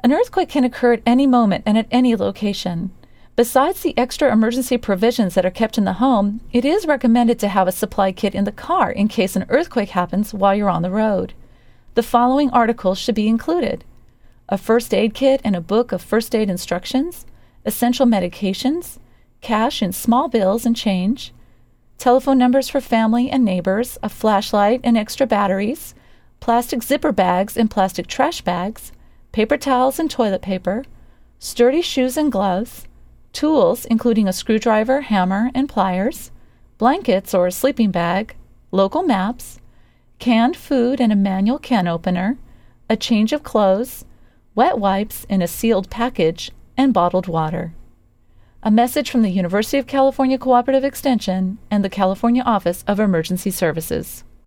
An earthquake can occur at any moment and at any location. Besides the extra emergency provisions that are kept in the home, it is recommended to have a supply kit in the car in case an earthquake happens while you're on the road. The following articles should be included: a first aid kit and a book of first aid instructions, essential medications, cash in small bills and change, telephone numbers for family and neighbors, a flashlight and extra batteries, plastic zipper bags and plastic trash bags, paper towels and toilet paper, sturdy shoes and gloves, tools including a screwdriver, hammer, and pliers, blankets or a sleeping bag, local maps, canned food and a manual can opener, a change of clothes, wet wipes in a sealed package, and bottled water. A message from the University of California Cooperative Extension and the California Office of Emergency Services.